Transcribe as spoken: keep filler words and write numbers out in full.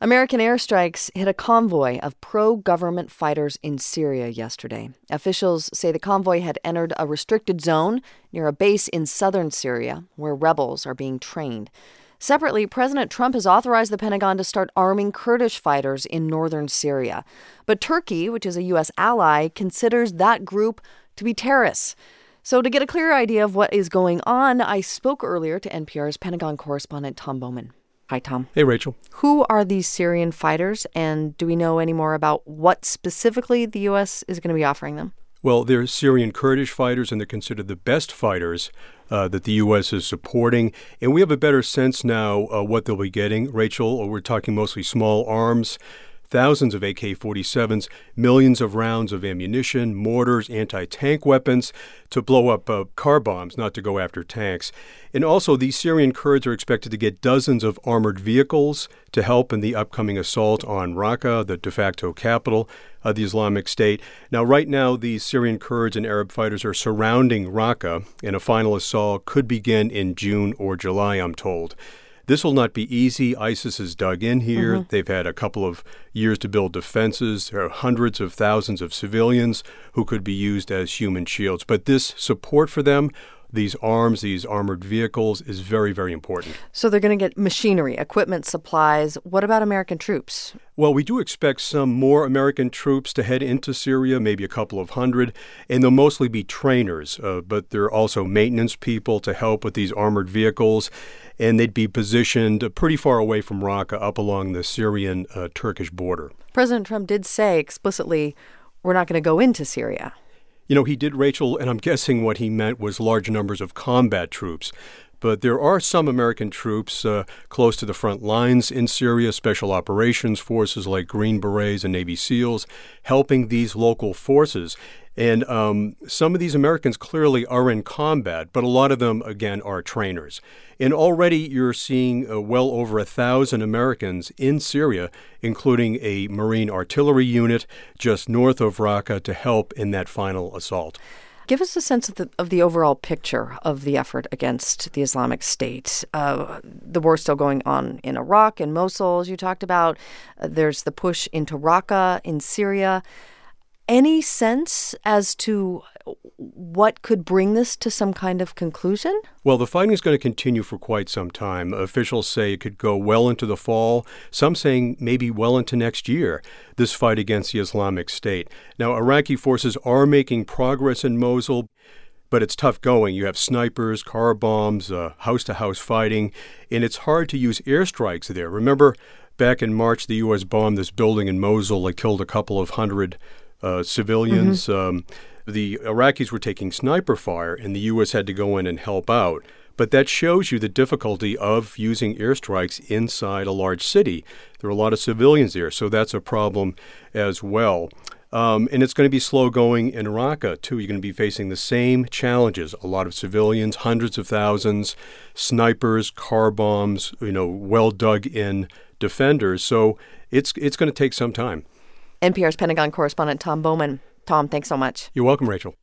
American airstrikes hit a convoy of pro-government fighters in Syria yesterday. Officials say the convoy had entered a restricted zone near a base in southern Syria where rebels are being trained. Separately, President Trump has authorized the Pentagon to start arming Kurdish fighters in northern Syria. But Turkey, which is a U S ally, considers that group to be terrorists. So to get a clear idea of what is going on, I spoke earlier to N P R's Pentagon correspondent Tom Bowman. Hi, Tom. Hey, Rachel. Who are these Syrian fighters, and do we know any more about what specifically the U S is going to be offering them? Well, they're Syrian Kurdish fighters, and they're considered the best fighters uh, that the U S is supporting. And we have a better sense now uh, what they'll be getting, Rachel. We're talking mostly small arms, thousands of A K forty-sevens, millions of rounds of ammunition, mortars, anti-tank weapons to blow up uh, car bombs, not to go after tanks. And also, these Syrian Kurds are expected to get dozens of armored vehicles to help in the upcoming assault on Raqqa, the de facto capital of the Islamic State. Now, right now, these Syrian Kurds and Arab fighters are surrounding Raqqa, and a final assault could begin in June or July, I'm told. This will not be easy. ISIS has dug in here. Mm-hmm. They've had a couple of years to build defenses. There are hundreds of thousands of civilians who could be used as human shields. But this support for them, these arms, these armored vehicles, is very, very important. So they're going to get machinery, equipment, supplies. What about American troops? Well, we do expect some more American troops to head into Syria, maybe a couple of hundred, and they'll mostly be trainers, uh, but there are also maintenance people to help with these armored vehicles, and they'd be positioned pretty far away from Raqqa, up along the Syrian-Turkish uh, border. President Trump did say explicitly, we're not going to go into Syria. You know, he did, Rachel, and I'm guessing what he meant was large numbers of combat troops. But there are some American troops uh, close to the front lines in Syria, special operations forces like Green Berets and Navy SEALs, helping these local forces. And um, some of these Americans clearly are in combat, but a lot of them, again, are trainers. And already you're seeing uh, well over a thousand Americans in Syria, including a Marine artillery unit just north of Raqqa to help in that final assault. Give us a sense of the, of the overall picture of the effort against the Islamic State. Uh, the war still going on in Iraq and Mosul, as you talked about. Uh, there's the push into Raqqa in Syria. Any sense as to what could bring this to some kind of conclusion? Well, the fighting is going to continue for quite some time. Officials say it could go well into the fall, some saying maybe well into next year, this fight against the Islamic State. Now, Iraqi forces are making progress in Mosul, but it's tough going. You have snipers, car bombs, uh, house-to-house fighting, and it's hard to use airstrikes there. Remember, back in March, the U S bombed this building in Mosul. It killed a couple of hundred Uh, civilians. Mm-hmm. Um, the Iraqis were taking sniper fire, and the U S had to go in and help out. But that shows you the difficulty of using airstrikes inside a large city. There are a lot of civilians there, so that's a problem as well. Um, and it's going to be slow going in Raqqa, too. You're going to be facing the same challenges. A lot of civilians, hundreds of thousands, snipers, car bombs, you know, well-dug-in defenders. So it's it's going to take some time. N P R's Pentagon correspondent Tom Bowman. Tom, thanks so much. You're welcome, Rachel.